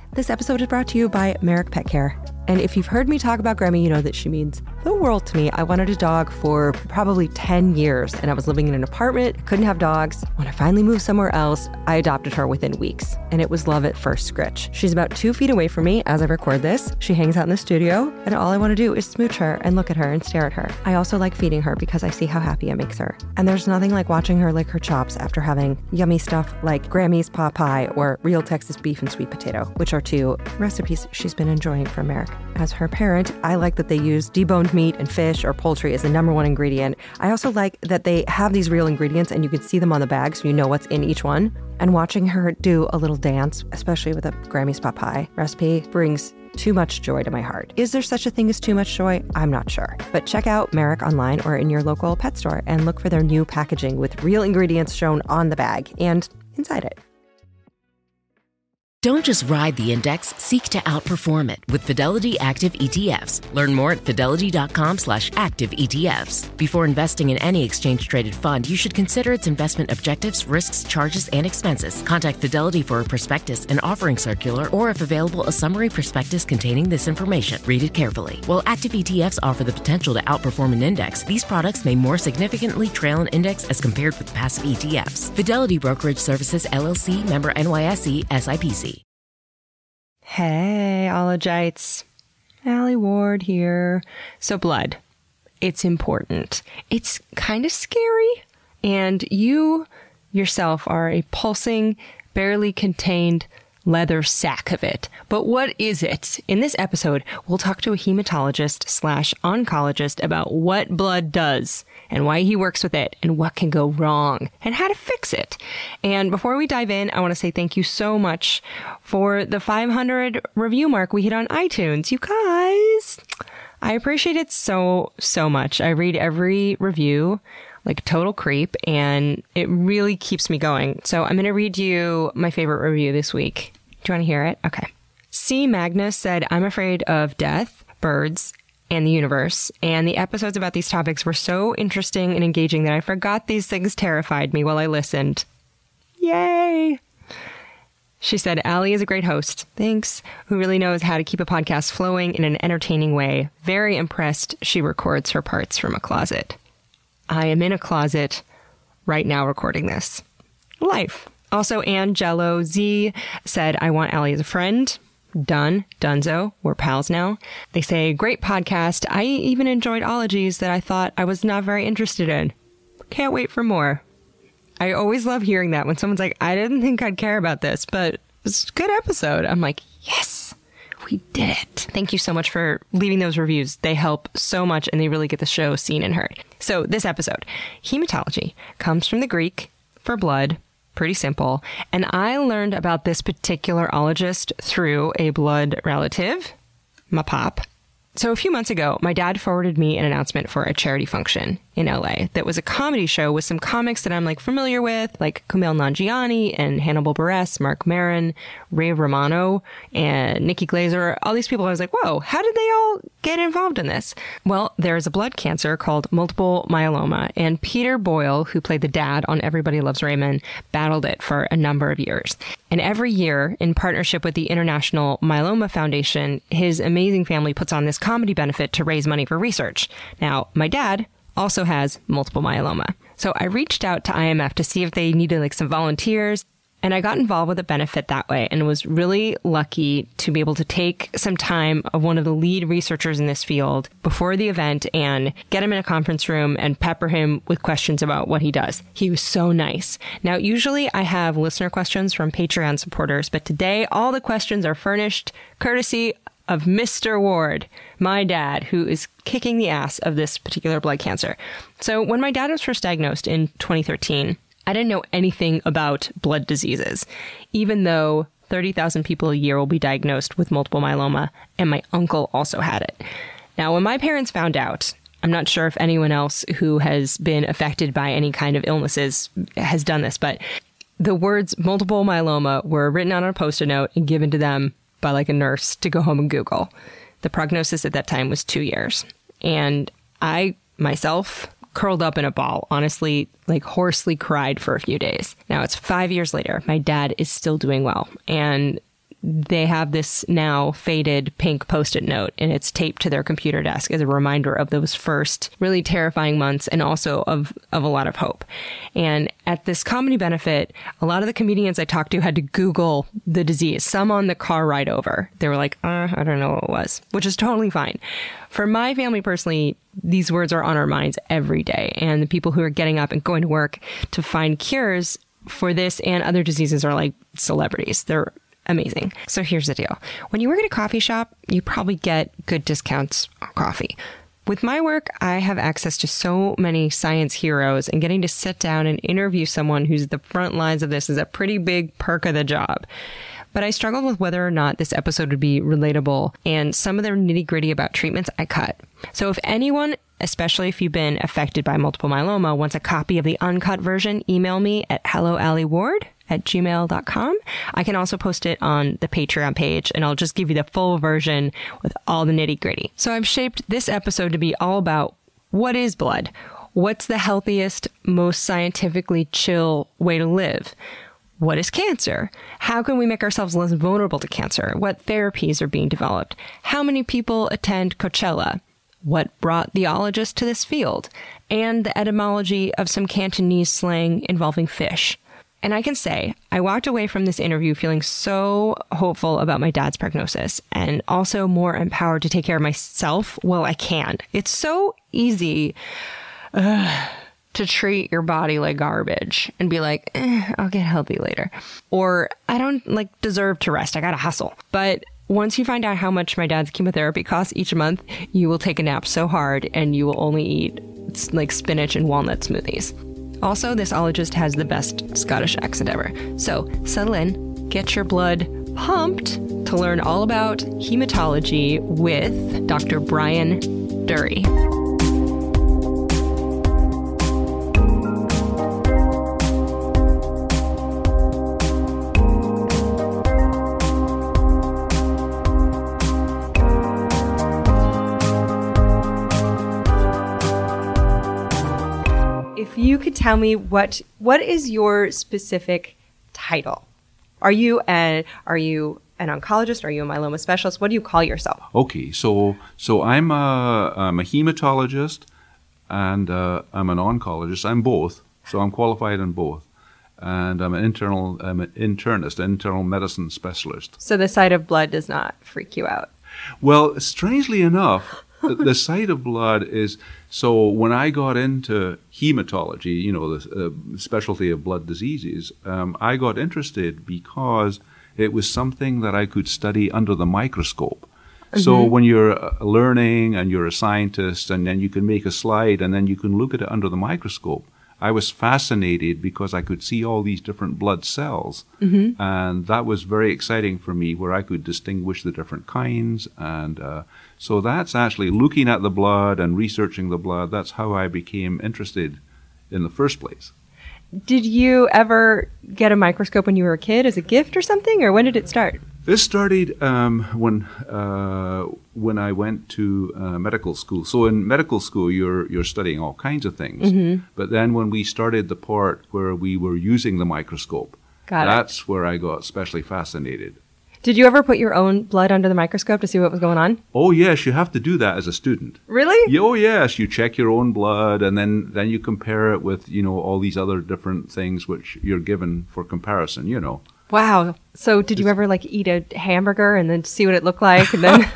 This episode is brought to you by Merrick Pet Care. And if you've heard me talk about Grammy, you know that she means the world to me. I wanted a dog for probably 10 years, and I was living in an apartment, couldn't have dogs. When I finally moved somewhere else, I adopted her within weeks, and it was love at first scritch. She's about 2 feet away from me as I record this. She hangs out in the studio, and all I want to do is smooch her and look at her and stare at her. I also like feeding her because I see how happy it makes her. And there's nothing like watching her lick her chops after having yummy stuff like Grammy's pot pie or real Texas beef and sweet potato, which are 2 recipes she's been enjoying from Merrick. As her parent, I like that they use deboned meat and fish or poultry as the #1 ingredient. I also like that they have these real ingredients and you can see them on the bag so you know what's in each one. And watching her do a little dance, especially with a Grammy's pot pie recipe, brings too much joy to my heart. Is there such a thing as too much joy? I'm not sure. But check out Merrick online or in your local pet store and look for their new packaging with real ingredients shown on the bag and inside it. Don't just ride the index, seek to outperform it with Fidelity Active ETFs. Learn more at fidelity.com/active ETFs. Before investing in any exchange-traded fund, you should consider its investment objectives, risks, charges, and expenses. Contact Fidelity for a prospectus, an offering circular, or if available, a summary prospectus containing this information. Read it carefully. While active ETFs offer the potential to outperform an index, these products may more significantly trail an index as compared with passive ETFs. Fidelity Brokerage Services, LLC, member NYSE, SIPC. Hey, ologites. Allie Ward here. So blood, it's important. It's kind of scary. And you yourself are a pulsing, barely contained leather sack of it. But what is it? In this episode, we'll talk to a hematologist/oncologist about what blood does and why he works with it and what can go wrong and how to fix it. And before we dive in, I want to say thank you so much for the 500 review mark we hit on iTunes. You guys, I appreciate it so much. I read every review like a total creep, and it really keeps me going. So I'm going to read you my favorite review this week. Do you want to hear it? Okay. C. Magnus said, I'm afraid of death, birds, and the universe. And the episodes about these topics were so interesting and engaging that I forgot these things terrified me while I listened. Yay! She said, Allie is a great host. Thanks. Who really knows how to keep a podcast flowing in an entertaining way. Very impressed she records her parts from a closet. I am in a closet right now recording this. Life. Also, Angelo Z said, I want Allie as a friend. Done. Dunzo. We're pals now. They say, great podcast. I even enjoyed ologies that I thought I was not very interested in. Can't wait for more. I always love hearing that when someone's like, I didn't think I'd care about this, but it's a good episode. I'm like, yes, we did it. Thank you so much for leaving those reviews. They help so much and they really get the show seen and heard. So this episode, hematology, comes from the Greek for blood. Pretty simple. And I learned about this particular ologist through a blood relative, my pop. So a few months ago, my dad forwarded me an announcement for a charity function in LA that was a comedy show with some comics that I'm familiar with, like Kumail Nanjiani and Hannibal Buress, Mark Maron, Ray Romano, and Nikki Glazer. All these people, I was like, whoa, how did they all get involved in this? Well, there's a blood cancer called multiple myeloma, and Peter Boyle, who played the dad on Everybody Loves Raymond, battled it for a number of years. And every year, in partnership with the International Myeloma Foundation, his amazing family puts on this comedy benefit to raise money for research. Now, my dad also has multiple myeloma. So I reached out to IMF to see if they needed some volunteers. And I got involved with a benefit that way and was really lucky to be able to take some time of one of the lead researchers in this field before the event and get him in a conference room and pepper him with questions about what he does. He was so nice. Now, usually I have listener questions from Patreon supporters, but today all the questions are furnished courtesy of Mr. Ward, my dad, who is kicking the ass of this particular blood cancer. So when my dad was first diagnosed in 2013, I didn't know anything about blood diseases, even though 30,000 people a year will be diagnosed with multiple myeloma, and my uncle also had it. Now, when my parents found out, I'm not sure if anyone else who has been affected by any kind of illnesses has done this, but the words multiple myeloma were written on a Post-it note and given to them by a nurse to go home and Google. The prognosis at that time was 2 years. And I, myself, curled up in a ball, honestly, hoarsely cried for a few days. Now it's 5 years later. My dad is still doing well. And they have this now faded pink Post-it note, and it's taped to their computer desk as a reminder of those first really terrifying months and also of a lot of hope. And at this comedy benefit, a lot of the comedians I talked to had to Google the disease, some on the car ride over. They were like, I don't know what it was, which is totally fine. For my family personally, these words are on our minds every day. And the people who are getting up and going to work to find cures for this and other diseases are like celebrities. They're amazing. So here's the deal. When you work at a coffee shop, you probably get good discounts on coffee. With my work, I have access to so many science heroes, and getting to sit down and interview someone who's at the front lines of this is a pretty big perk of the job. But I struggled with whether or not this episode would be relatable, and some of the nitty-gritty about treatments I cut. So if anyone, especially if you've been affected by multiple myeloma, wants a copy of the uncut version, email me at helloallieward@gmail.com. I can also post it on the Patreon page, and I'll just give you the full version with all the nitty-gritty. So I've shaped this episode to be all about what is blood? What's the healthiest, most scientifically chill way to live? What is cancer? How can we make ourselves less vulnerable to cancer? What therapies are being developed? How many people attend Coachella? What brought the ologist to this field? And the etymology of some Cantonese slang involving fish. And I can say, I walked away from this interview feeling so hopeful about my dad's prognosis and also more empowered to take care of myself while I can. It's so easy to treat your body like garbage and be like, I'll get healthy later. Or I don't deserve to rest. I gotta hustle. But once you find out how much my dad's chemotherapy costs each month, you will take a nap so hard and you will only eat spinach and walnut smoothies. Also, this ologist has the best Scottish accent ever. So settle in, get your blood pumped to learn all about hematology with Dr. Brian Durie. You could tell me what is your specific title? Are you an oncologist? Are you a myeloma specialist? What do you call yourself? Okay, so I'm a hematologist and I'm an oncologist. I'm both, so I'm qualified in both, and I'm an internist, internal medicine specialist. So the sight of blood does not freak you out? Well, strangely enough, the sight of blood is, so when I got into hematology, the specialty of blood diseases, I got interested because it was something that I could study under the microscope. Mm-hmm. So when you're learning and you're a scientist and then you can make a slide and then you can look at it under the microscope, I was fascinated because I could see all these different blood cells. Mm-hmm. And that was very exciting for me, where I could distinguish the different kinds. And so that's actually looking at the blood and researching the blood. That's how I became interested in the first place. Did you ever get a microscope when you were a kid as a gift or something, or when did it start? This started when I went to medical school. So in medical school, you're studying all kinds of things. Mm-hmm. But then when we started the part where we were using the microscope, that's where I got especially fascinated. Did you ever put your own blood under the microscope to see what was going on? Oh, yes, you have to do that as a student. Really? Oh, yes, you check your own blood and then you compare it with, all these other different things which you're given for comparison, Wow. So did you ever eat a hamburger and then see what it looked like? And then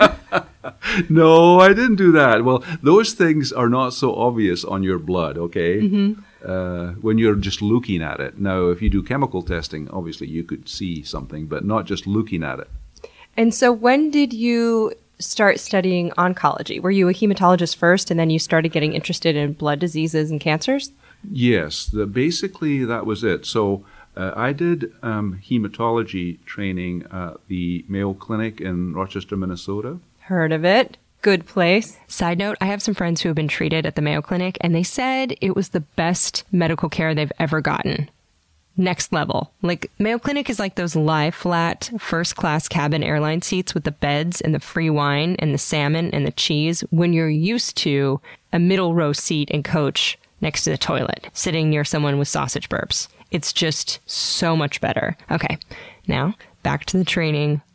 No, I didn't do that. Well, those things are not so obvious on your blood, okay? Mm-hmm. When you're just looking at it. Now, if you do chemical testing, obviously you could see something, but not just looking at it. And so when did you start studying oncology? Were you a hematologist first and then you started getting interested in blood diseases and cancers? Yes, basically that was it. So I did hematology training at the Mayo Clinic in Rochester, Minnesota. Heard of it. Good place. Side note, I have some friends who have been treated at the Mayo Clinic, and they said it was the best medical care they've ever gotten. Next level. Mayo Clinic is like those lie flat first-class cabin airline seats with the beds and the free wine and the salmon and the cheese when you're used to a middle row seat and coach next to the toilet, sitting near someone with sausage burps. It's just so much better. Okay, now back to the training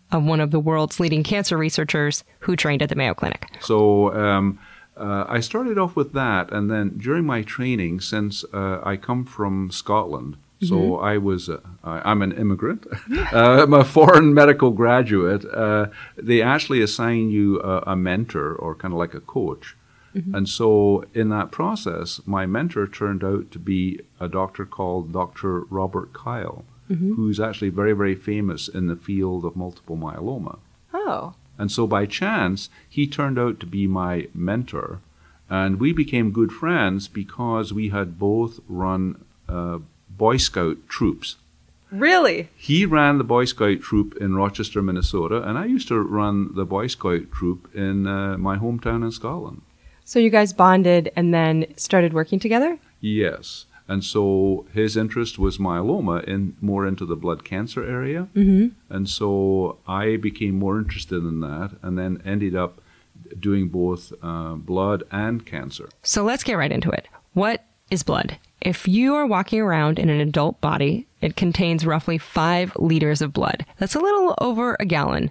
of one of the world's leading cancer researchers who trained at the Mayo Clinic. So I started off with that, and then during my training, since I come from Scotland, so I'm an immigrant, I'm a foreign medical graduate, they actually assign you a mentor or kind of like a coach. And so in that process, my mentor turned out to be a doctor called Dr. Robert Kyle, who's actually very, very famous in the field of multiple myeloma. Oh. And so by chance, he turned out to be my mentor, and we became good friends because we had both run Boy Scout troops. Really? He ran the Boy Scout troop in Rochester, Minnesota, and I used to run the Boy Scout troop in my hometown in Scotland. So you guys bonded and then started working together? Yes. And so his interest was myeloma, more into the blood cancer area. And so I became more interested in that and then ended up doing both blood and cancer. So let's get right into it. What is blood? If you are walking around in an adult body, it contains roughly 5 liters of blood. That's a little over a gallon.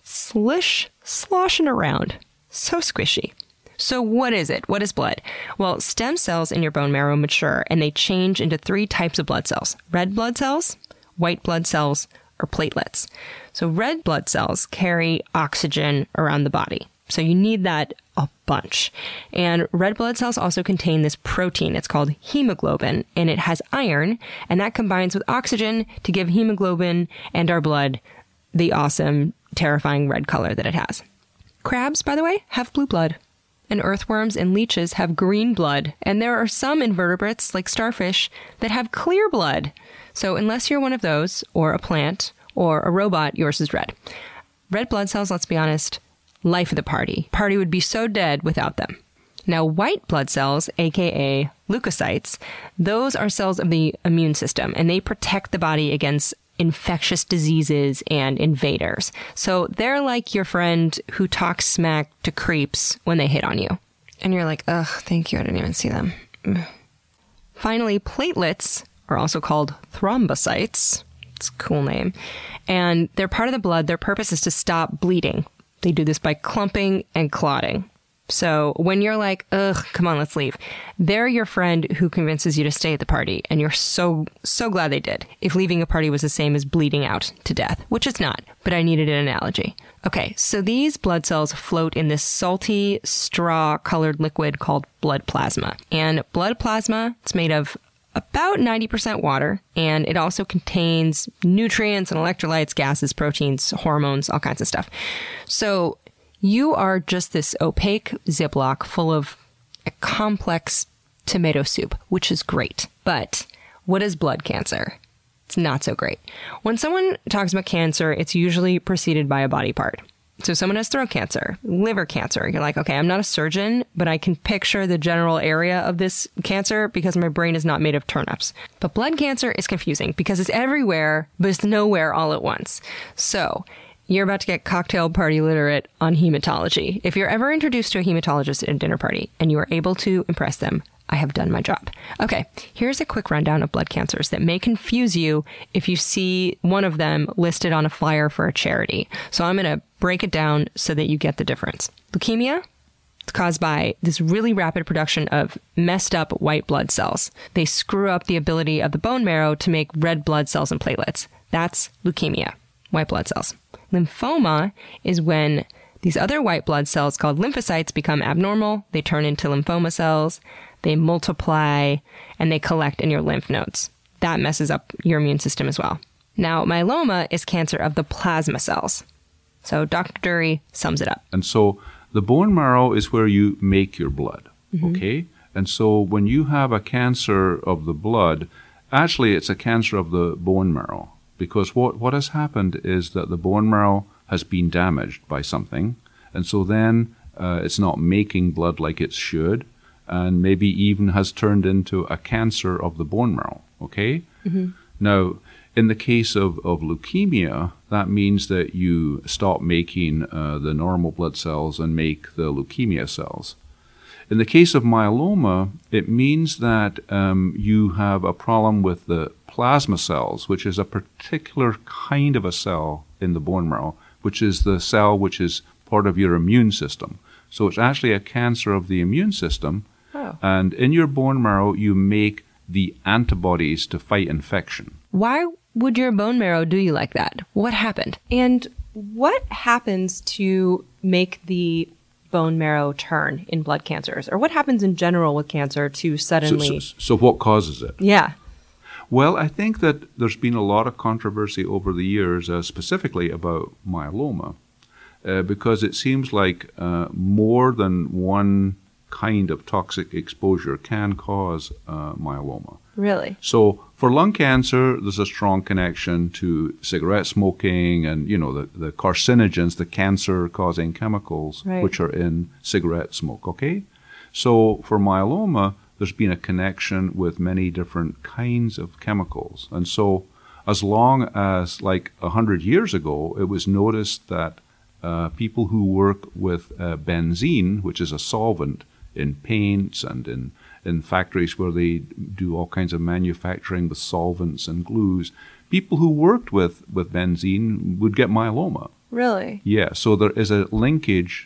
Sloshing around. So squishy. So what is it? What is blood? Well, stem cells in your bone marrow mature and they change into 3 types of blood cells: red blood cells, white blood cells, or platelets. So red blood cells carry oxygen around the body. So you need that a bunch. And red blood cells also contain this protein. It's called hemoglobin, and it has iron, and that combines with oxygen to give hemoglobin and our blood the awesome, terrifying red color that it has. Crabs, by the way, have blue blood. And earthworms and leeches have green blood. And there are some invertebrates, like starfish, that have clear blood. So unless you're one of those, or a plant, or a robot, yours is red. Red blood cells, let's be honest, life of the party. Party would be so dead without them. Now, white blood cells, aka leukocytes, those are cells of the immune system, and they protect the body against infectious diseases and invaders. So they're like your friend who talks smack to creeps when they hit on you. And you're like, ugh, thank you, I didn't even see them. Finally, platelets are also called thrombocytes. It's a cool name. And they're part of the blood. Their purpose is to stop bleeding. They do this by clumping and clotting. So when you're like, ugh, come on, let's leave, they're your friend who convinces you to stay at the party. And you're so glad they did. If leaving a party was the same as bleeding out to death, which it's not, but I needed an analogy. Okay, so these blood cells float in this salty, straw-colored liquid called blood plasma. And blood plasma, it's made of about 90% water, and it also contains nutrients and electrolytes, gases, proteins, hormones, all kinds of stuff. So you are just this opaque Ziploc full of a complex tomato soup, which is great. But what is blood cancer? It's not so great. When someone talks about cancer, it's usually preceded by a body part. So someone has throat cancer, liver cancer. You're like, okay, I'm not a surgeon, but I can picture the general area of this cancer because my brain is not made of turnips. But blood cancer is confusing because it's everywhere, but it's nowhere all at once. So you're about to get cocktail party literate on hematology. If you're ever introduced to a hematologist at a dinner party and you are able to impress them, I have done my job. Okay, here's a quick rundown of blood cancers that may confuse you if you see one of them listed on a flyer for a charity. So I'm going to break it down so that you get the difference. Leukemia, it's caused by this really rapid production of messed up white blood cells. They screw up the ability of the bone marrow to make red blood cells and platelets. That's leukemia, white blood cells. Lymphoma is when these other white blood cells called lymphocytes become abnormal. They turn into lymphoma cells. They multiply, and they collect in your lymph nodes. That messes up your immune system as well. Now, myeloma is cancer of the plasma cells. So Dr. Dury sums it up. And so the bone marrow is where you make your blood, okay? And so when you have a cancer of the blood, actually it's a cancer of the bone marrow, because what has happened is that the bone marrow has been damaged by something, and so then it's not making blood like it should, and maybe even has turned into a cancer of the bone marrow, okay? Now, in the case of leukemia, that means that you stop making the normal blood cells and make the leukemia cells. In the case of myeloma, it means that you have a problem with the plasma cells, which is a particular kind of a cell in the bone marrow which is the cell which is part of your immune system. So it's actually a cancer of the immune system. Oh. And in your bone marrow, you make the antibodies to fight infection. Why would your bone marrow do you like that? What happened? And what happens to make the bone marrow turn in blood cancers? Or what happens in general with cancer to suddenly... So what causes it? Yeah. Well, I think that there's been a lot of controversy over the years, specifically about myeloma, because it seems like more than one kind of toxic exposure can cause myeloma. Really? So for lung cancer, there's a strong connection to cigarette smoking and, the carcinogens, the cancer-causing chemicals, right, which are in cigarette smoke, okay? So for myeloma, there's been a connection with many different kinds of chemicals. And so as long as, 100 years ago, it was noticed that people who work with benzene, which is a solvent in paints and in factories where they do all kinds of manufacturing with solvents and glues, people who worked with benzene would get myeloma. Really? Yeah, so there is a linkage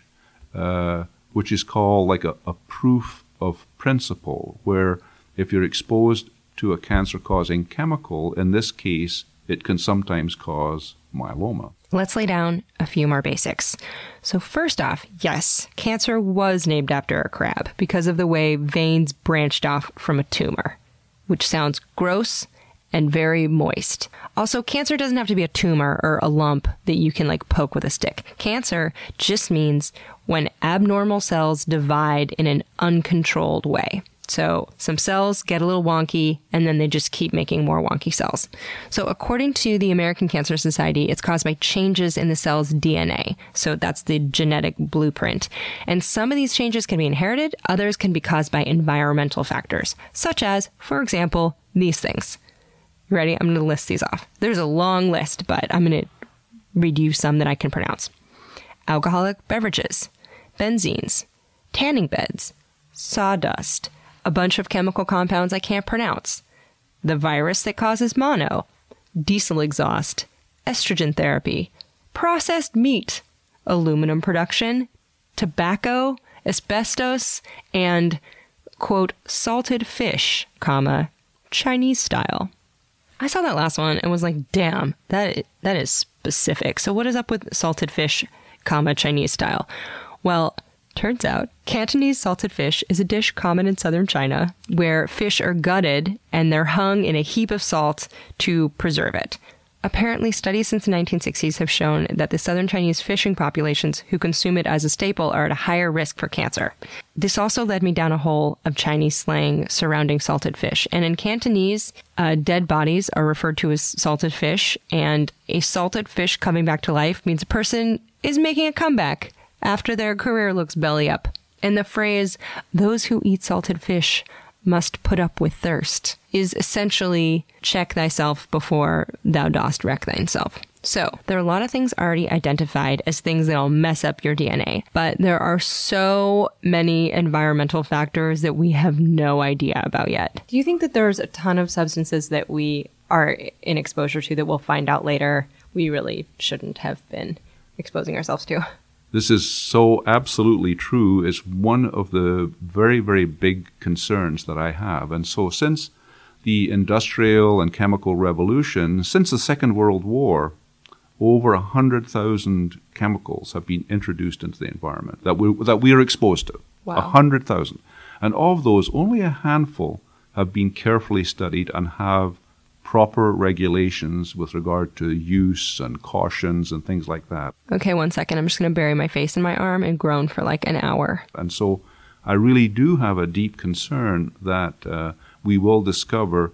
which is called like a proof of principle, where if you're exposed to a cancer-causing chemical, in this case, it can sometimes cause myeloma. Let's lay down a few more basics. So first off, yes, cancer was named after a crab because of the way veins branched off from a tumor, which sounds gross and very moist. Also, cancer doesn't have to be a tumor or a lump that you can poke with a stick. Cancer just means when abnormal cells divide in an uncontrolled way. So some cells get a little wonky, and then they just keep making more wonky cells. So according to the American Cancer Society, it's caused by changes in the cell's DNA. So that's the genetic blueprint. And some of these changes can be inherited. Others can be caused by environmental factors, such as, for example, these things. You ready? I'm going to list these off. There's a long list, but I'm going to read you some that I can pronounce. Alcoholic beverages, benzenes, tanning beds, sawdust, a bunch of chemical compounds I can't pronounce, the virus that causes mono, diesel exhaust, estrogen therapy, processed meat, aluminum production, tobacco, asbestos, and, quote, salted fish, comma, Chinese style. I saw that last one and was like, damn, that is specific. So what is up with salted fish, comma, Chinese style? Well, turns out Cantonese salted fish is a dish common in southern China where fish are gutted and they're hung in a heap of salt to preserve it. Apparently, studies since the 1960s have shown that the southern Chinese fishing populations who consume it as a staple are at a higher risk for cancer. This also led me down a hole of Chinese slang surrounding salted fish. And in Cantonese, dead bodies are referred to as salted fish, and a salted fish coming back to life means a person is making a comeback after their career looks belly up. And the phrase, those who eat salted fish must put up with thirst, is essentially check thyself before thou dost wreck thyself. So there are a lot of things already identified as things that'll mess up your DNA, but there are so many environmental factors that we have no idea about yet. Do you think that there's a ton of substances that we are in exposure to that we'll find out later we really shouldn't have been exposing ourselves to? This is so absolutely true. It's one of the very, very big concerns that I have. And so since the Industrial and Chemical Revolution, since the Second World War, over 100,000 chemicals have been introduced into the environment that we are exposed to. Wow. 100,000. And of those, only a handful have been carefully studied and have proper regulations with regard to use and cautions and things like that. Okay, 1 second. I'm just going to bury my face in my arm and groan for like an hour. And so I really do have a deep concern that we will discover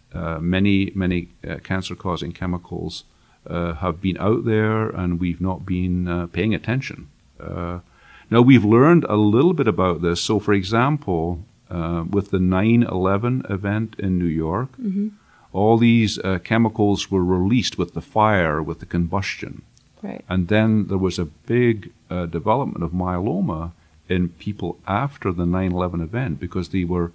many cancer-causing chemicals have been out there and we've not been paying attention. Now, we've learned a little bit about this. So, for example, with the 9/11 event in New York, all these chemicals were released with the fire, with the combustion. Right. And then there was a big development of myeloma in people after the 9/11 event because they were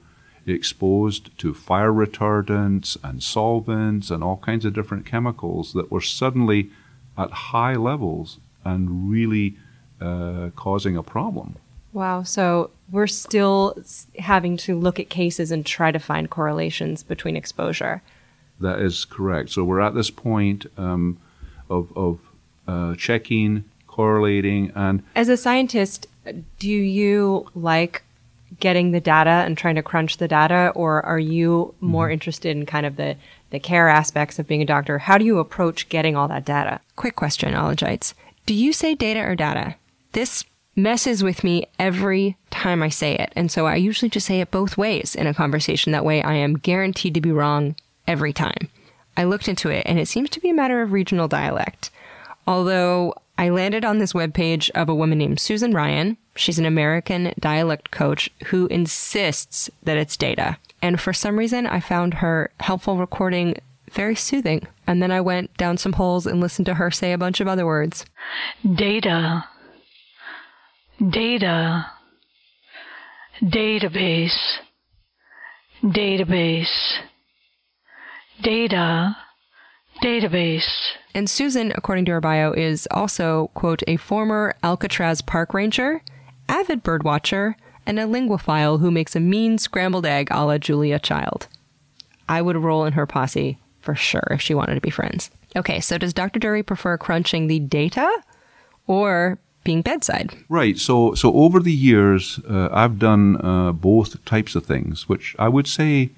exposed to fire retardants and solvents and all kinds of different chemicals that were suddenly at high levels and really causing a problem. Wow. So we're still having to look at cases and try to find correlations between exposure. That is correct. So we're at this point of checking, correlating, and as a scientist, do you like getting the data and trying to crunch the data, or are you more interested in kind of the care aspects of being a doctor? How do you approach getting all that data? Quick question, Ologites. Do you say data or data? This messes with me every time I say it, and so I usually just say it both ways in a conversation. That way I am guaranteed to be wrong every time. I looked into it, and it seems to be a matter of regional dialect. Although I landed on this webpage of a woman named Susan Ryan. She's an American dialect coach who insists that it's data. And for some reason, I found her helpful recording very soothing. And then I went down some holes and listened to her say a bunch of other words. Data. Data. Database. Database. Data. Database. And Susan, according to her bio, is also, quote, a former Alcatraz park ranger, avid bird watcher, and a linguophile who makes a mean scrambled egg a la Julia Child. I would roll in her posse for sure if she wanted to be friends. Okay, so does Dr. Dury prefer crunching the data or being bedside? Right. So over the years, I've done both types of things, which I would say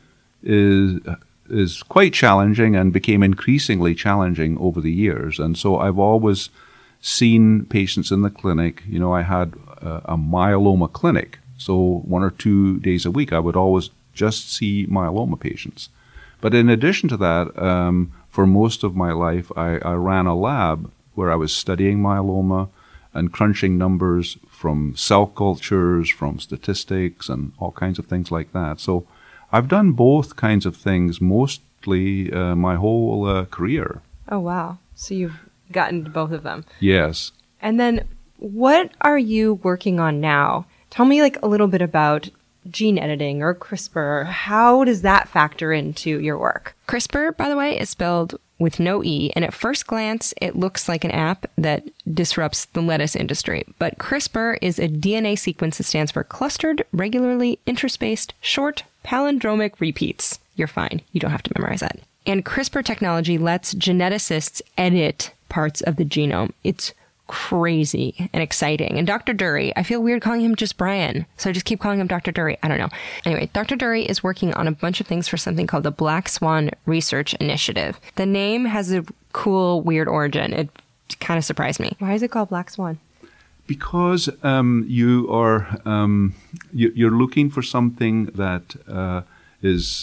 is quite challenging and became increasingly challenging over the years. And so I've always seen patients in the clinic. You know, I had a myeloma clinic. So 1 or 2 days a week, I would always just see myeloma patients. But in addition to that, for most of my life, I ran a lab where I was studying myeloma and crunching numbers from cell cultures, from statistics, and all kinds of things like that. So I've done both kinds of things mostly my whole career. Oh, wow. So you've gotten to both of them. Yes. And then what are you working on now? Tell me like a little bit about gene editing or CRISPR. How does that factor into your work? CRISPR, by the way, is spelled with no E, and at first glance, it looks like an app that disrupts the lettuce industry. But CRISPR is a DNA sequence that stands for Clustered Regularly Interspaced Short Palindromic Repeats. You're fine. You don't have to memorize that. And CRISPR technology lets geneticists edit parts of the genome. It's crazy and exciting. And Dr. Dury, I feel weird calling him just Brian, so I just keep calling him Dr. Dury. I don't know. Anyway, Dr. Dury is working on a bunch of things for something called the Black Swan Research Initiative. The name has a cool, weird origin. It kind of surprised me. Why is it called Black Swan? Because you're looking for something that is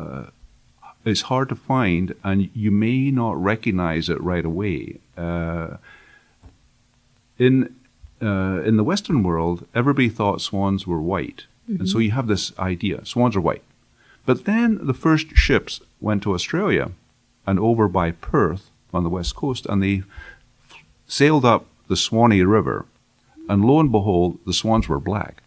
hard to find, and you may not recognize it right away. In the Western world, everybody thought swans were white. Mm-hmm. And so you have this idea, swans are white. But then the first ships went to Australia and over by Perth on the west coast, and they sailed up the Swanee River, and lo and behold, the swans were black.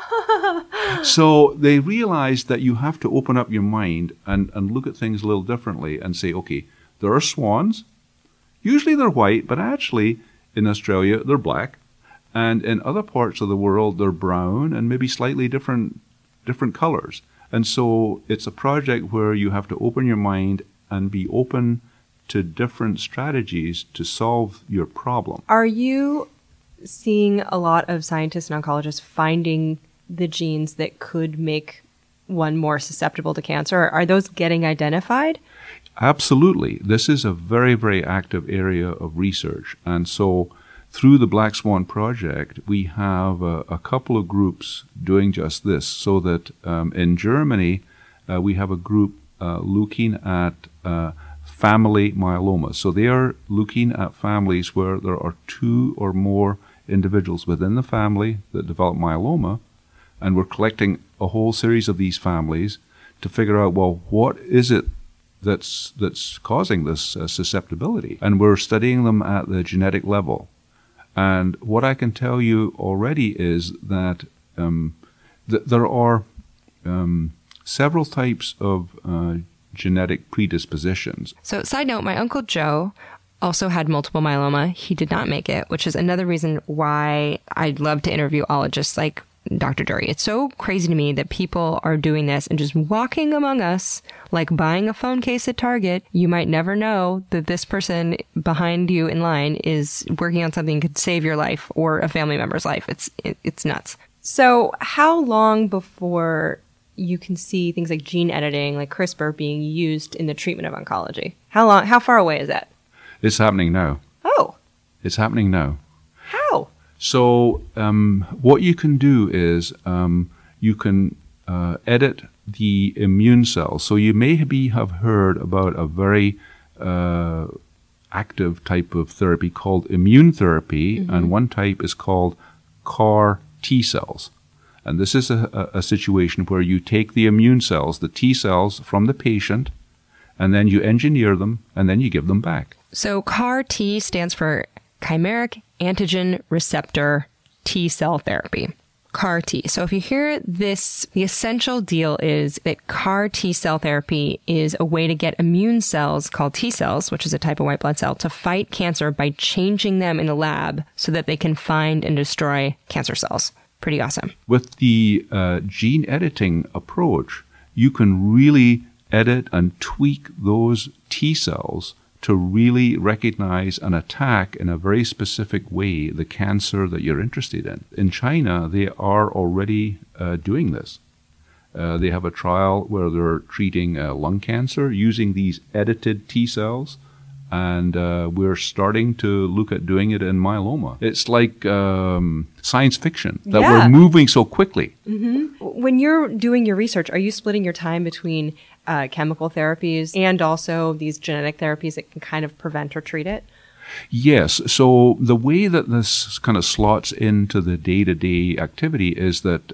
So they realized that you have to open up your mind and look at things a little differently and say, okay, there are swans. Usually they're white, but actually in Australia, they're black, and in other parts of the world, they're brown and maybe slightly different colors. And so it's a project where you have to open your mind and be open to different strategies to solve your problem. Are you seeing a lot of scientists and oncologists finding the genes that could make one more susceptible to cancer? Are those getting identified? Absolutely. This is a very, very active area of research. And so through the Black Swan Project, we have a couple of groups doing just this. So that in Germany, we have a group looking at family myeloma. So they are looking at families where there are 2 or more individuals within the family that develop myeloma. And we're collecting a whole series of these families to figure out, well, what is it that's causing this susceptibility, and we're studying them at the genetic level. And what I can tell you already is that there are several types of genetic predispositions. So, side note, my Uncle Joe also had multiple myeloma. He did not make it, which is another reason why I'd love to interview ologists like Dr. Dury. It's so crazy to me that people are doing this and just walking among us like buying a phone case at Target. You might never know that this person behind you in line is working on something that could save your life or a family member's life. It's nuts. So how long before you can see things like gene editing, like CRISPR, being used in the treatment of oncology? How far away is that? It's happening now. Oh. It's happening now. How? So what you can do is you can edit the immune cells. So you may have heard about a very active type of therapy called immune therapy, and one type is called CAR T cells. And this is a situation where you take the immune cells, the T cells from the patient, and then you engineer them, and then you give them back. So CAR T stands for Chimeric Antigen Receptor T cell therapy. CAR T. So if you hear this, the essential deal is that CAR T cell therapy is a way to get immune cells called T cells, which is a type of white blood cell, to fight cancer by changing them in the lab so that they can find and destroy cancer cells. Pretty awesome. With the gene editing approach, you can really edit and tweak those T cells to really recognize and attack in a very specific way the cancer that you're interested in. In China, they are already doing this. They have a trial where they're treating lung cancer using these edited T cells, and we're starting to look at doing it in myeloma. It's like science fiction that we're moving so quickly. Mm-hmm. When you're doing your research, are you splitting your time between chemical therapies and also these genetic therapies that can kind of prevent or treat it? Yes. So the way that this kind of slots into the day-to-day activity is that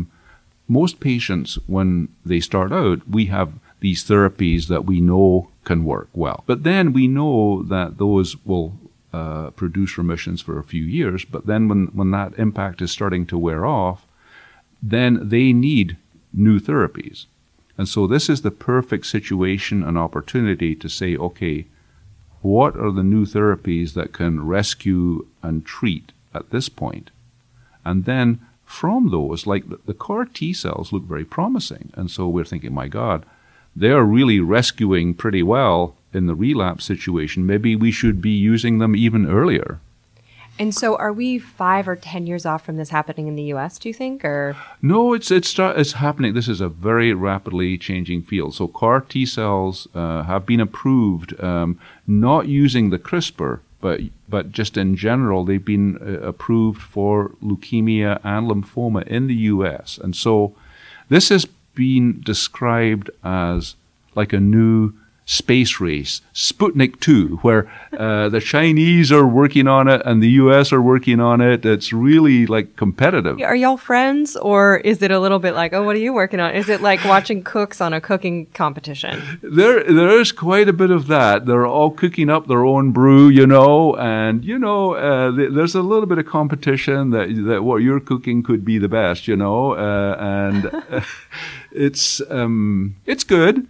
most patients, when they start out, we have these therapies that we know can work well. But then we know that those will produce remissions for a few years. But then when that impact is starting to wear off, then they need new therapies. And so this is the perfect situation and opportunity to say, okay, what are the new therapies that can rescue and treat at this point? And then from those, like the CAR T cells look very promising. And so we're thinking, my God, they're really rescuing pretty well in the relapse situation. Maybe we should be using them even earlier. And so are we 5 or 10 years off from this happening in the U.S., do you think? Or No, it's happening. This is a very rapidly changing field. So CAR T cells have been approved, not using the CRISPR, but just in general, they've been approved for leukemia and lymphoma in the U.S. And so this has been described as like a new space race, Sputnik 2, where the Chinese are working on it and the U.S. are working on it. It's really like competitive. Are y'all friends, or is it a little bit like, oh, what are you working on? Is it like watching cooks on a cooking competition? There is quite a bit of that. They're all cooking up their own brew, and there's a little bit of competition that what you're cooking could be the best, and it's good.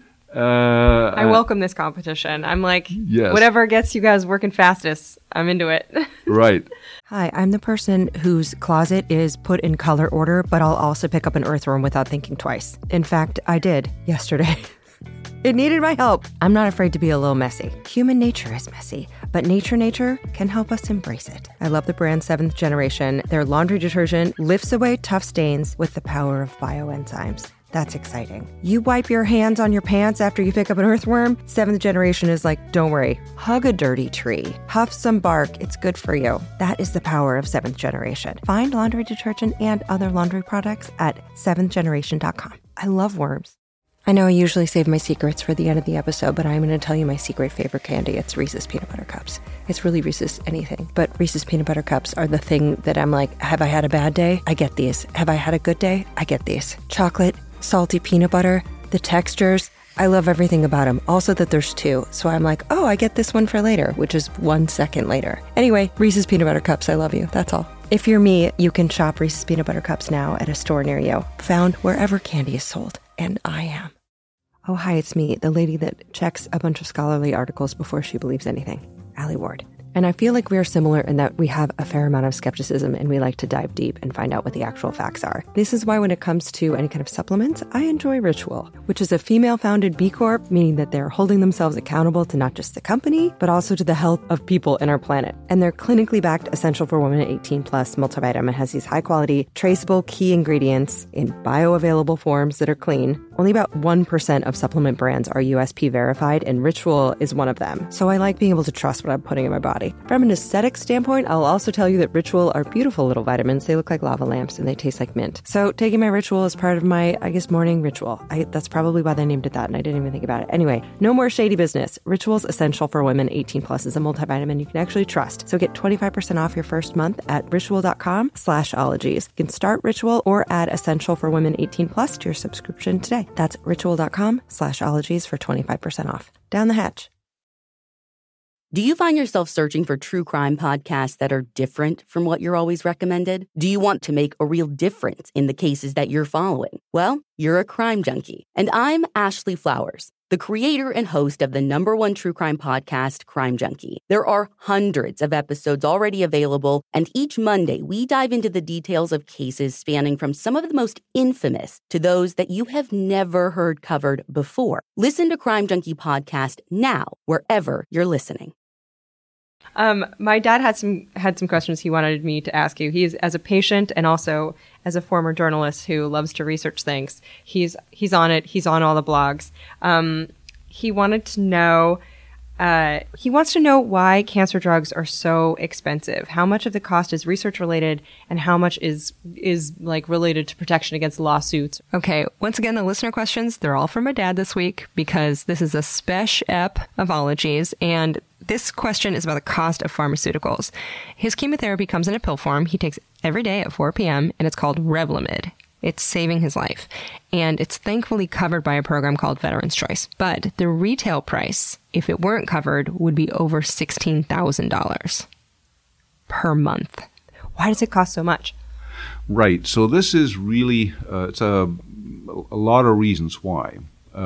I welcome this competition. I'm like, yes. Whatever gets you guys working fastest, I'm into it. Right. Hi, I'm the person whose closet is put in color order, but I'll also pick up an earthworm without thinking twice. In fact, I did yesterday. It needed my help. I'm not afraid to be a little messy. Human nature is messy, but nature can help us embrace it. I love the brand 7th Generation. Their laundry detergent lifts away tough stains with the power of bioenzymes. That's exciting. You wipe your hands on your pants after you pick up an earthworm? 7th Generation is like, don't worry, hug a dirty tree. Huff some bark, it's good for you. That is the power of 7th Generation. Find laundry detergent and other laundry products at 7thgeneration.com. I love worms. I know I usually save my secrets for the end of the episode, but I'm going to tell you my secret favorite candy. It's Reese's Peanut Butter Cups. It's really Reese's anything, but Reese's Peanut Butter Cups are the thing that I'm like, have I had a bad day? I get these. Have I had a good day? I get these. Chocolate, salty peanut butter, the textures, I love everything about them. Also that there's 2, so I'm like, oh, I get this one for later, which is 1 second later. Anyway, Reese's Peanut Butter Cups, I love you, that's all. If you're me, you can shop Reese's Peanut Butter Cups now at a store near you, found wherever candy is sold, and I am. Oh, hi, it's me, the lady that checks a bunch of scholarly articles before she believes anything. Allie Ward. And I feel like we are similar in that we have a fair amount of skepticism and we like to dive deep and find out what the actual facts are. This is why when it comes to any kind of supplements, I enjoy Ritual, which is a female-founded B Corp, meaning that they're holding themselves accountable to not just the company, but also to the health of people in our planet. And their clinically backed Essential for Women 18 Plus multivitamin has these high-quality, traceable key ingredients in bioavailable forms that are clean. Only about 1% of supplement brands are USP verified, and Ritual is one of them. So I like being able to trust what I'm putting in my body. From an aesthetic standpoint, I'll also tell you that Ritual are beautiful little vitamins. They look like lava lamps and they taste like mint. So taking my Ritual is part of my, morning ritual. That's probably why they named it that, and I didn't even think about it. Anyway, no more shady business. Ritual's Essential for Women 18 Plus is a multivitamin you can actually trust. So get 25% off your first month at ritual.com/ologies. You can start Ritual or add Essential for Women 18 Plus to your subscription today. That's ritual.com/ologies for 25% off. Down the hatch. Do you find yourself searching for true crime podcasts that are different from what you're always recommended? Do you want to make a real difference in the cases that you're following? Well, you're a crime junkie. And I'm Ashley Flowers, the creator and host of the #1 true crime podcast, Crime Junkie. There are hundreds of episodes already available, and each Monday we dive into the details of cases spanning from some of the most infamous to those that you have never heard covered before. Listen to Crime Junkie Podcast now, wherever you're listening. My dad had some questions he wanted me to ask you. He's, as a patient and also as a former journalist who loves to research things, he's on it. He's on all the blogs. He wanted to know, he wants to know why cancer drugs are so expensive. How much of the cost is research related and how much is like related to protection against lawsuits? Okay. Once again, the listener questions, they're all from my dad this week because this is a special ep of Ologies, and this question is about the cost of pharmaceuticals. His chemotherapy comes in a pill form he takes every day at 4 p.m., and it's called Revlimid. It's saving his life, and it's thankfully covered by a program called Veterans Choice. But the retail price, if it weren't covered, would be over $16,000 per month. Why does it cost so much? Right. So this is really, it's a lot of reasons why.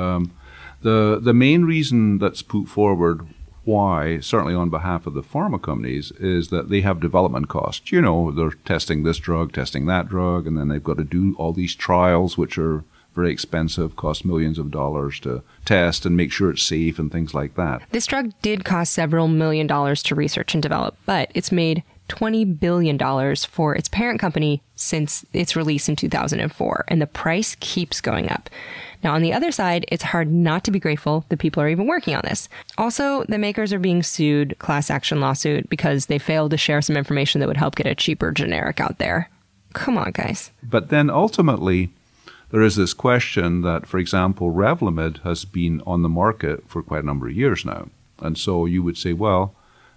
The main reason that's put forward why, certainly on behalf of the pharma companies, is that they have development costs. You know, they're testing this drug, testing that drug, and then they've got to do all these trials, which are very expensive, cost millions of dollars to test and make sure it's safe and things like that. This drug did cost several $1 million to research and develop, but it's made $20 billion for its parent company since its release in 2004, and the price keeps going up. Now, on the other side, it's hard not to be grateful that people are even working on this. Also, the makers are being sued, class action lawsuit, because they failed to share some information that would help get a cheaper generic out there. Come on, guys. But then ultimately, there is this question that, for example, Revlimid has been on the market for quite a number of years now. And so you would say, well,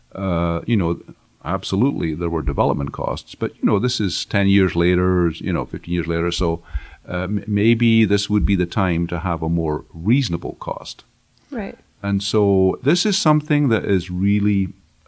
absolutely, there were development costs, but, this is 10 years later, 15 years later, so maybe this would be the time to have a more reasonable cost. Right. And so this is something that is really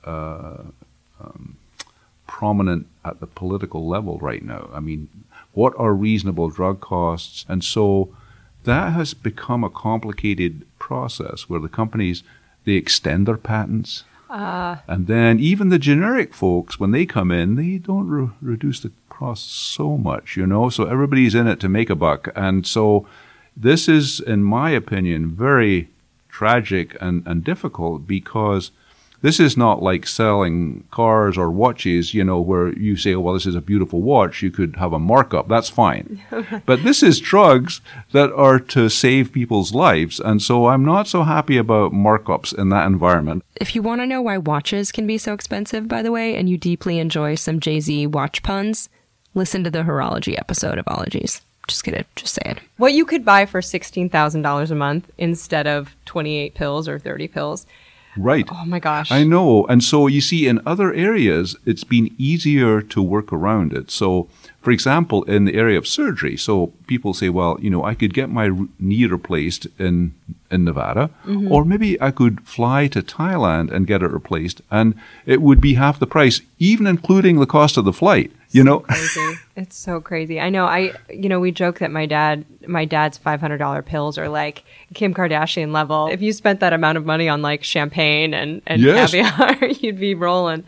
prominent at the political level right now. I mean, what are reasonable drug costs? And so that has become a complicated process where the companies, they extend their patents. And then even the generic folks, when they come in, they don't reduce the cost so much, so everybody's in it to make a buck. And so this is, in my opinion, very tragic and difficult, because this is not like selling cars or watches, where you say, oh, well, this is a beautiful watch, you could have a markup, that's fine. But this is drugs that are to save people's lives, and so I'm not so happy about markups in that environment. If you want to know why watches can be so expensive, by the way, and you deeply enjoy some Jay-Z watch puns, listen to the Horology episode of Ologies. Just say it. What you could buy for $16,000 a month instead of 28 pills or 30 pills. Right. Oh my gosh. I know. And so you see, in other areas, it's been easier to work around it. So, for example, in the area of surgery, so people say, well, I could get my knee replaced in Nevada, or maybe I could fly to Thailand and get it replaced, and it would be half the price, even including the cost of the flight. you know? Crazy. It's so crazy. I know. We joke that my dad's $500 pills are like Kim Kardashian level. If you spent that amount of money on like champagne and Yes. caviar, you'd be rolling.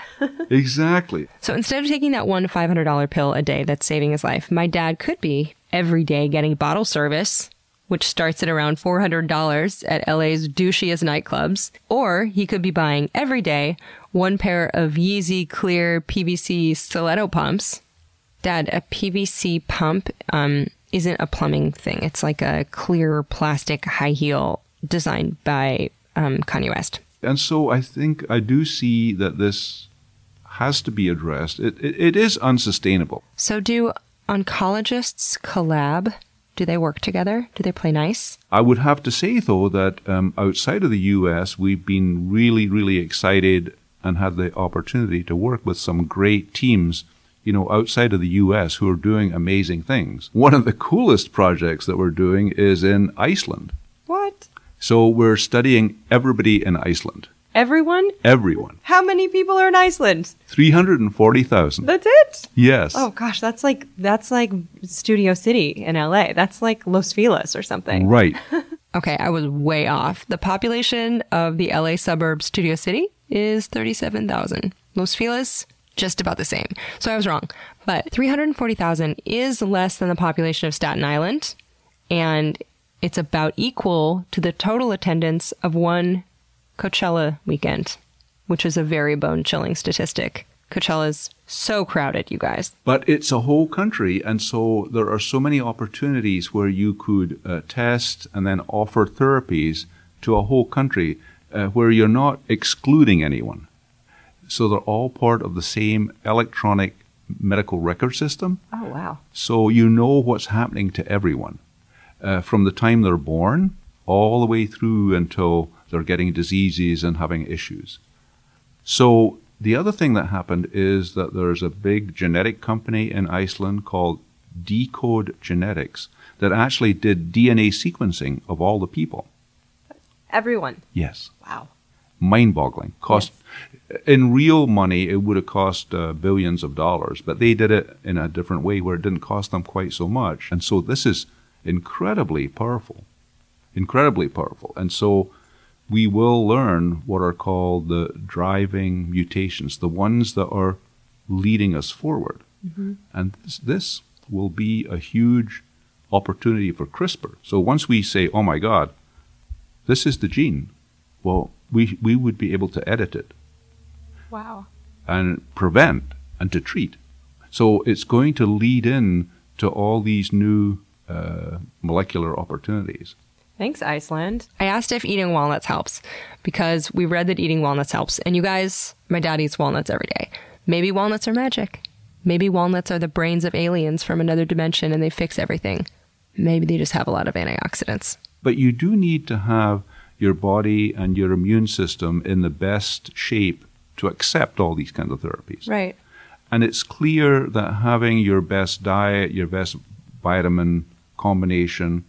Exactly. So instead of taking that one $500 pill a day that's saving his life, my dad could be every day getting bottle service, which starts at around $400 at LA's douchiest nightclubs. Or he could be buying every day one pair of Yeezy clear PVC stiletto pumps. Dad, a PVC pump isn't a plumbing thing. It's like a clear plastic high heel designed by Kanye West. And so I think I do see that this has to be addressed. It is unsustainable. So do oncologists collab? Do they work together? Do they play nice? I would have to say, though, that outside of the U.S., we've been really, really excited and had the opportunity to work with some great teams, outside of the U.S. who are doing amazing things. One of the coolest projects that we're doing is in Iceland. What? So we're studying everybody in Iceland. Everyone? Everyone. How many people are in Iceland? 340,000. That's it? Yes. Oh gosh, that's like Studio City in LA. That's like Los Feliz or something. Right. Okay, I was way off. The population of the LA suburb Studio City is 37,000. Los Feliz, just about the same. So I was wrong. But 340,000 is less than the population of Staten Island, and it's about equal to the total attendance of one Coachella weekend, which is a very bone-chilling statistic. Coachella's so crowded, you guys. But it's a whole country, and so there are so many opportunities where you could test and then offer therapies to a whole country where you're not excluding anyone. So they're all part of the same electronic medical record system. Oh, wow. So you know what's happening to everyone from the time they're born all the way through until they're getting diseases and having issues. So the other thing that happened is that there's a big genetic company in Iceland called Decode Genetics that actually did DNA sequencing of all the people. Everyone. Yes. Wow. Mind-boggling. In real money, it would have cost billions of dollars, but they did it in a different way where it didn't cost them quite so much. And so this is incredibly powerful. Incredibly powerful. And so we will learn what are called the driving mutations, the ones that are leading us forward. Mm-hmm. And this will be a huge opportunity for CRISPR. So once we say, oh my God, this is the gene, well, we would be able to edit it. Wow. And prevent and to treat. So it's going to lead in to all these new molecular opportunities. Thanks, Iceland. I asked if eating walnuts helps because we read that eating walnuts helps. And you guys, my dad eats walnuts every day. Maybe walnuts are magic. Maybe walnuts are the brains of aliens from another dimension and they fix everything. Maybe they just have a lot of antioxidants. But you do need to have your body and your immune system in the best shape to accept all these kinds of therapies. Right. And it's clear that having your best diet, your best vitamin combination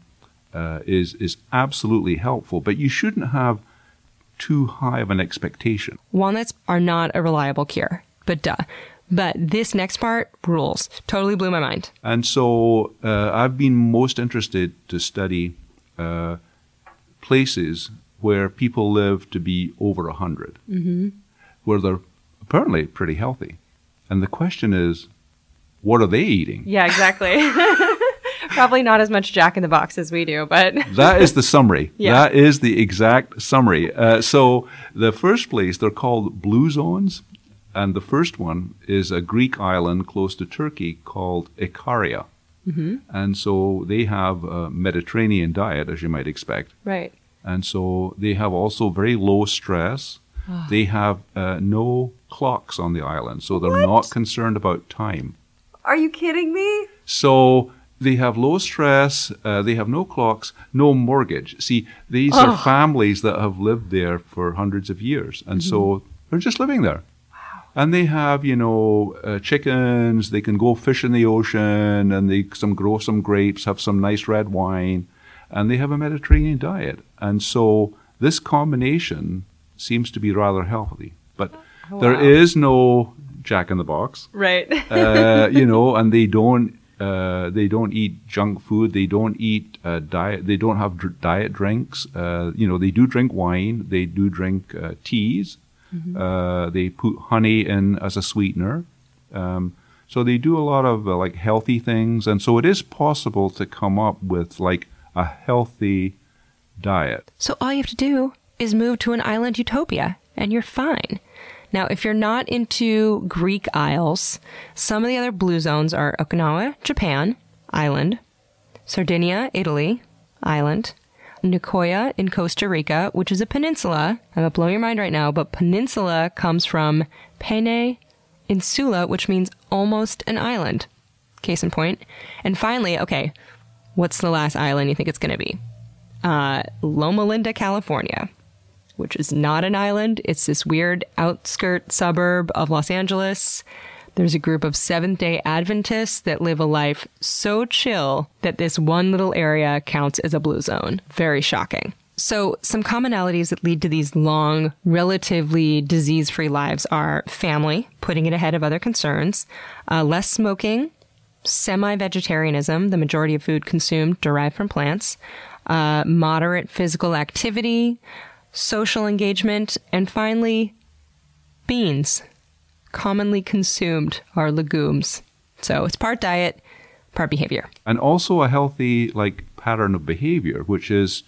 is absolutely helpful, but you shouldn't have too high of an expectation. Walnuts are not a reliable cure, but duh. But this next part rules. Totally blew my mind. And so I've been most interested to study places where people live to be over 100, where they're apparently pretty healthy. And the question is, what are they eating? Yeah, exactly. Probably not as much Jack in the Box as we do, but... That is the summary. Yeah. That is the exact summary. So the first place, they're called blue zones. And the first one is a Greek island close to Turkey called Ikaria. Mm-hmm. And so they have a Mediterranean diet, as you might expect. Right. And so they have also very low stress. Oh. They have no clocks on the island, so they're not concerned about time. Are you kidding me? So they have low stress, they have no clocks, no mortgage. See, these are families that have lived there for hundreds of years, and so they're just living there. Wow. And they have, chickens, they can go fish in the ocean, and they grow some grapes, have some nice red wine, and they have a Mediterranean diet. And so this combination seems to be rather healthy. But there is no Jack in the Box. Right. And they don't eat junk food. They don't eat diet. They don't have diet drinks. They do drink wine. They do drink teas. Mm-hmm. They put honey in as a sweetener. So they do a lot of like healthy things. And so it is possible to come up with like a healthy diet. So all you have to do is move to an island utopia and you're fine. Now, if you're not into Greek Isles, some of the other blue zones are Okinawa, Japan, island, Sardinia, Italy, island, Nicoya in Costa Rica, which is a peninsula. I'm going to blow your mind right now, but peninsula comes from pene insula, which means almost an island. Case in point. And finally, okay, what's the last island you think it's going to be? Loma Linda, California, which is not an island. It's this weird outskirt suburb of Los Angeles. There's a group of Seventh-day Adventists that live a life so chill that this one little area counts as a blue zone. Very shocking. So some commonalities that lead to these long, relatively disease-free lives are family, putting it ahead of other concerns, less smoking, semi-vegetarianism, the majority of food consumed derived from plants, moderate physical activity, social engagement, and finally, beans. Commonly consumed are legumes. So it's part diet, part behavior. And also a healthy pattern of behavior, which is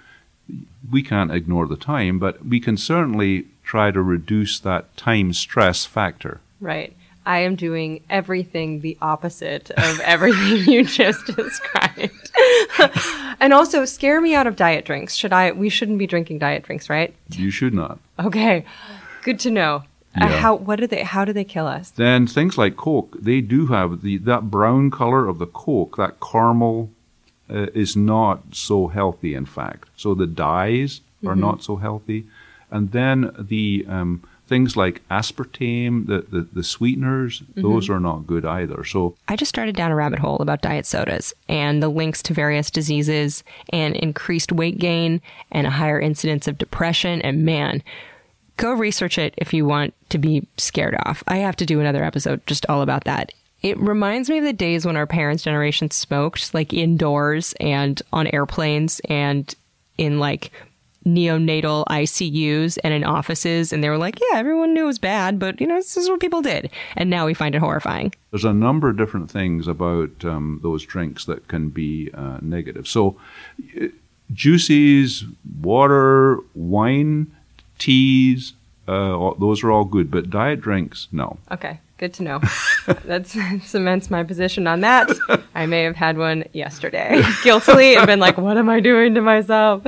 we can't ignore the time, but we can certainly try to reduce that time stress factor. Right. I am doing everything the opposite of everything you just described. And also, scare me out of diet drinks. We shouldn't be drinking diet drinks, right? You should not. Okay. Good to know. Yeah. How do they kill us? Then things like Coke, they do have that brown color of the Coke, that caramel is not so healthy, in fact. So the dyes are not so healthy. And then the things like aspartame, the sweeteners, those are not good either. So I just started down a rabbit hole about diet sodas and the links to various diseases and increased weight gain and a higher incidence of depression. And man, go research it if you want to be scared off. I have to do another episode just all about that. It reminds me of the days when our parents' generation smoked, indoors and on airplanes and in neonatal ICUs and in offices. And they were like, yeah, everyone knew it was bad, but this is what people did. And now we find it horrifying. There's a number of different things about those drinks that can be negative. So juices, water, wine, teas, those are all good, but diet drinks, no. Okay, good to know. That cements my position on that. I may have had one yesterday, guiltily, and been like, what am I doing to myself?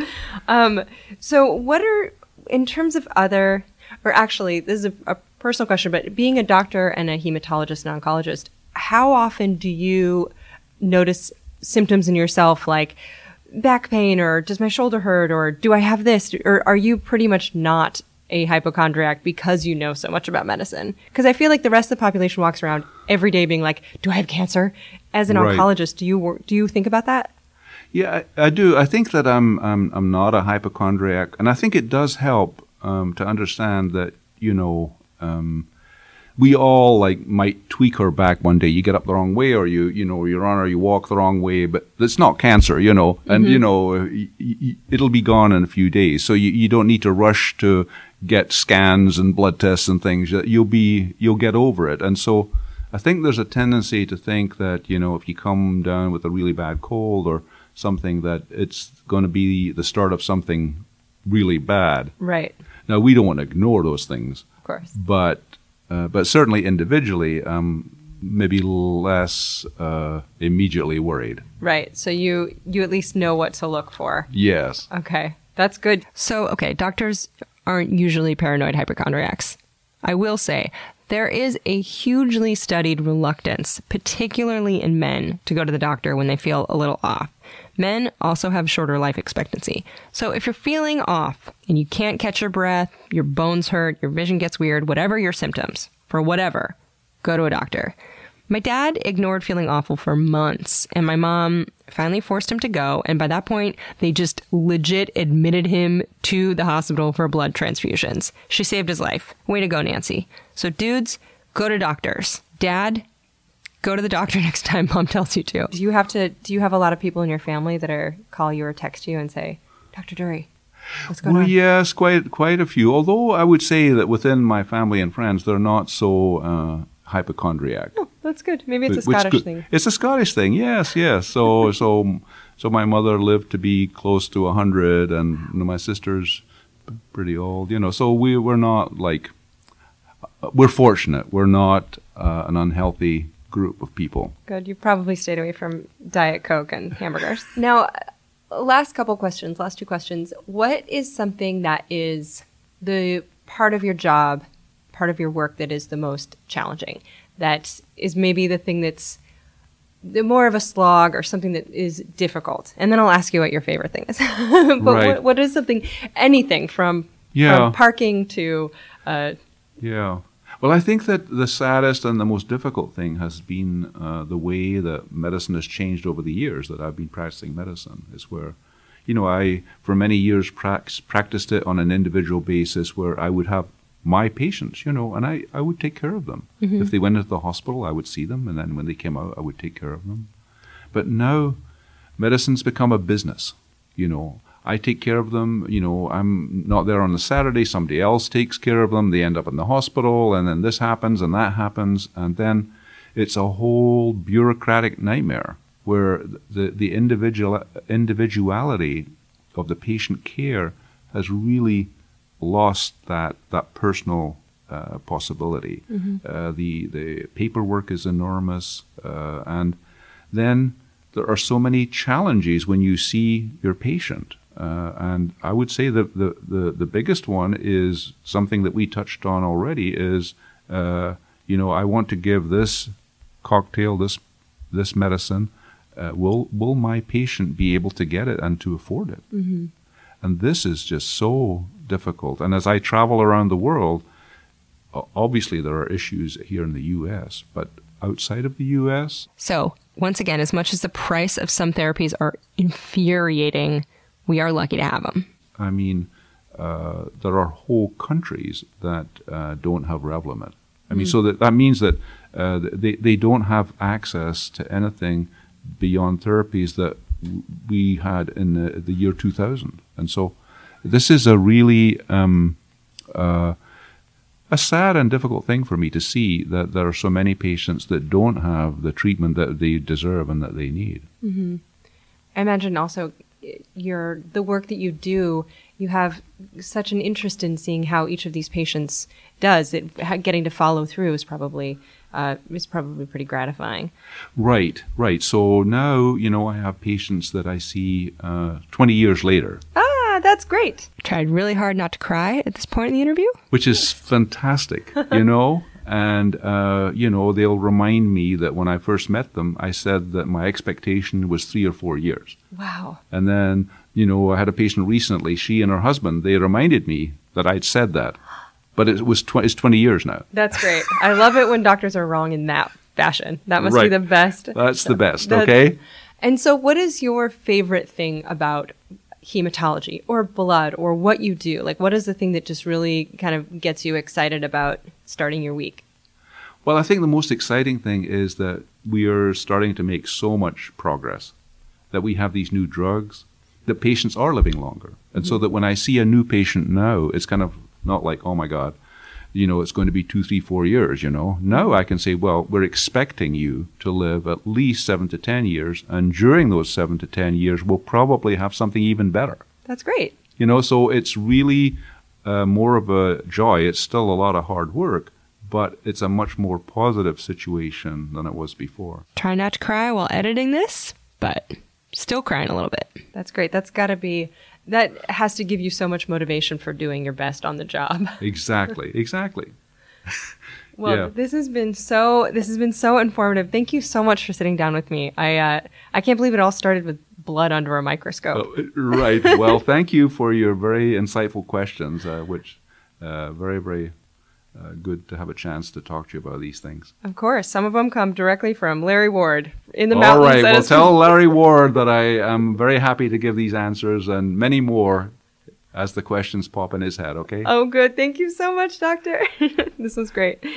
So what are, in terms of other, or actually, this is a personal question, but being a doctor and a hematologist and oncologist, how often do you notice symptoms in yourself like back pain, or does my shoulder hurt, or do I have this, or are you pretty much not a hypochondriac because you know so much about medicine? Because I feel like the rest of the population walks around every day being like, do I have cancer? As an oncologist, do you think about that? Yeah, I do. I think that I'm not a hypochondriac, and I think it does help to understand that we all might tweak our back one day. You get up the wrong way, or you run or you walk the wrong way, but it's not cancer, and it'll be gone in a few days. So you don't need to rush to get scans and blood tests and things. You'll get over it. And so I think there's a tendency to think that if you come down with a really bad cold or something, that it's going to be the start of something really bad. Right. Now, we don't want to ignore those things. Of course. But certainly individually, maybe less immediately worried. Right. So you at least know what to look for. Yes. Okay. That's good. So, okay, doctors aren't usually paranoid hypochondriacs. I will say there is a hugely studied reluctance, particularly in men, to go to the doctor when they feel a little off. Men also have shorter life expectancy. So if you're feeling off and you can't catch your breath, your bones hurt, your vision gets weird, whatever your symptoms, for whatever, go to a doctor. My dad ignored feeling awful for months, and my mom finally forced him to go, and by that point, they just legit admitted him to the hospital for blood transfusions. She saved his life. Way to go, Nancy. So dudes, go to doctors. Dad, go to the doctor next time mom tells you to. Do you have a lot of people in your family that call you or text you and say, Dr. Dury, what's going on? Yes, quite a few. Although I would say that within my family and friends, they're not so hypochondriac. Oh, that's good. Maybe it's a Scottish thing. It's a Scottish thing, yes. So my mother lived to be close to 100, and my sister's pretty old, So we're not we're fortunate. We're not an unhealthy group of people. Good. You probably stayed away from Diet Coke and hamburgers. Now, last two questions. What is something that is the part of your job, part of your work that is the most challenging? That is maybe the thing that's the more of a slog or something that is difficult. And then I'll ask you what your favorite thing is. But right. what is anything from parking to... Well, I think that the saddest and the most difficult thing has been the way that medicine has changed over the years that I've been practicing medicine. Is where, I for many years practiced it on an individual basis where I would have my patients, and I would take care of them. Mm-hmm. If they went into the hospital, I would see them, and then when they came out, I would take care of them. But now, medicine's become a business, I take care of them, I'm not there on a Saturday, somebody else takes care of them, they end up in the hospital, and then this happens and that happens, and then it's a whole bureaucratic nightmare where the individuality of the patient care has really lost that personal possibility. Mm-hmm. The paperwork is enormous, and then there are so many challenges when you see your patient. And I would say that the biggest one is something that we touched on already is, I want to give this cocktail, this medicine. Will my patient be able to get it and to afford it? Mm-hmm. And this is just so difficult. And as I travel around the world, obviously there are issues here in the U.S., but outside of the U.S. So once again, as much as the price of some therapies are infuriating, we are lucky to have them. I mean, there are whole countries that don't have Revlimid. I mean, so that means that they don't have access to anything beyond therapies that we had in the year 2000. And so this is a really a sad and difficult thing for me to see that there are so many patients that don't have the treatment that they deserve and that they need. Mm-hmm. I imagine also the work that you do, you have such an interest in seeing how each of these patients does. Getting to follow through is probably pretty gratifying. Right. So now, I have patients that I see 20 years later. Ah, that's great. Tried really hard not to cry at this point in the interview. Which is fantastic, And, they'll remind me that when I first met them, I said that my expectation was 3 or 4 years. Wow. And then, I had a patient recently, she and her husband, they reminded me that I'd said that. But it's 20 years now. That's great. I love it when doctors are wrong in that fashion. That must be the best. That's the best, okay? And so what is your favorite thing about hematology or blood or what you do? Like, what is the thing that just really kind of gets you excited about starting your week? Well, I think the most exciting thing is that we are starting to make so much progress, that we have these new drugs, that patients are living longer. And so that when I see a new patient now, it's kind of not like, oh my God, it's going to be 2, 3, 4 years, Now I can say, well, we're expecting you to live at least 7 to 10 years. And during those 7 to 10 years, we'll probably have something even better. That's great. So it's really more of a joy. It's still a lot of hard work, but it's a much more positive situation than it was before. Try not to cry while editing this, but still crying a little bit. That's great. That has to give you so much motivation for doing your best on the job. Exactly. Well, this has been so informative. Thank you so much for sitting down with me. I can't believe it all started with blood under a microscope. Oh, right. Well, thank you for your very insightful questions, which very, very good to have a chance to talk to you about these things. Of course. Some of them come directly from Larry Ward in the mountains. All right. Well, tell Larry Ward that I am very happy to give these answers and many more as the questions pop in his head, okay? Oh, good. Thank you so much, Doctor. This was great.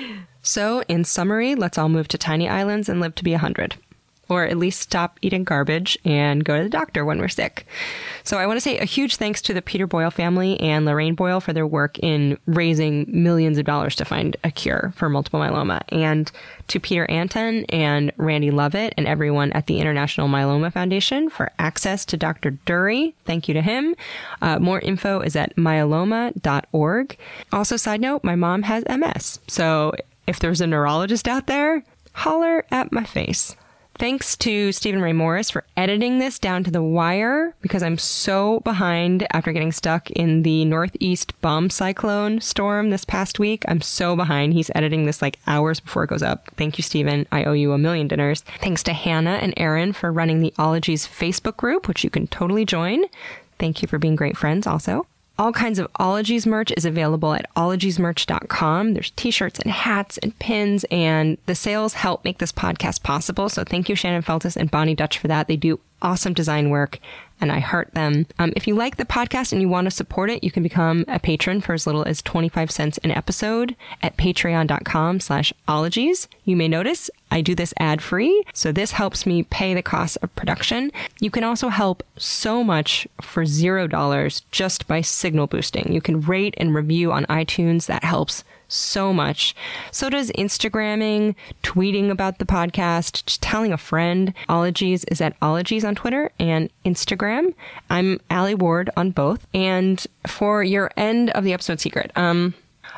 So, in summary, let's all move to tiny islands and live to be 100. Or at least stop eating garbage and go to the doctor when we're sick. So I want to say a huge thanks to the Peter Boyle family and Lorraine Boyle for their work in raising millions of dollars to find a cure for multiple myeloma. And to Peter Anton and Randy Lovett and everyone at the International Myeloma Foundation for access to Dr. Dury. Thank you to him. More info is at myeloma.org. Also, side note, my mom has MS. So if there's a neurologist out there, holler at my face. Thanks to Stephen Ray Morris for editing this down to the wire because I'm so behind after getting stuck in the northeast bomb cyclone storm this past week. I'm so behind. He's editing this like hours before it goes up. Thank you, Stephen. I owe you a million dinners. Thanks to Hannah and Aaron for running the Ologies Facebook group, which you can totally join. Thank you for being great friends also. All kinds of Ologies merch is available at ologiesmerch.com. There's t-shirts and hats and pins, and the sales help make this podcast possible. So thank you, Shannon Feltus and Bonnie Dutch, for that. They do awesome design work, and I heart them. If you like the podcast and you want to support it, you can become a patron for as little as 25 cents an episode at patreon.com/ologies. You may notice I do this ad-free, so this helps me pay the cost of production. You can also help so much for $0 just by signal boosting. You can rate and review on iTunes. That helps so much. So does Instagramming, tweeting about the podcast, just telling a friend. Ologies is at Ologies on Twitter and Instagram. I'm Allie Ward on both. And for your end of the episode secret, oh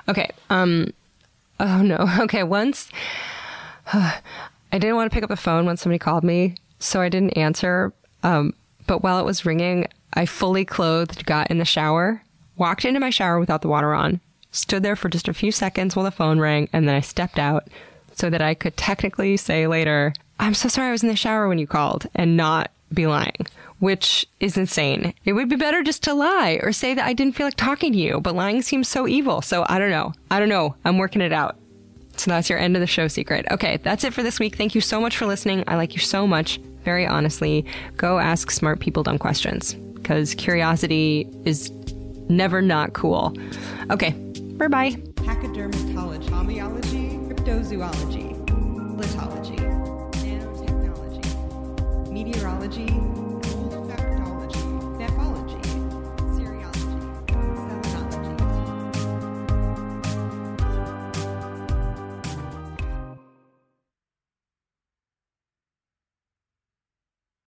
no. Okay, once I didn't want to pick up the phone when somebody called me, so I didn't answer. But while it was ringing, I fully clothed, got in the shower, walked into my shower without the water on, stood there for just a few seconds while the phone rang, and then I stepped out so that I could technically say later, I'm so sorry I was in the shower when you called, and not be lying, which is insane. It would be better just to lie or say that I didn't feel like talking to you, but lying seems so evil. So I don't know. I'm working it out. So that's your end of the show secret. Okay, that's it for this week. Thank you so much for listening. I like you so much. Very honestly, go ask smart people dumb questions because curiosity is never not cool. Okay, bye-bye. Pachydermatology, homeology, cryptozoology, litology.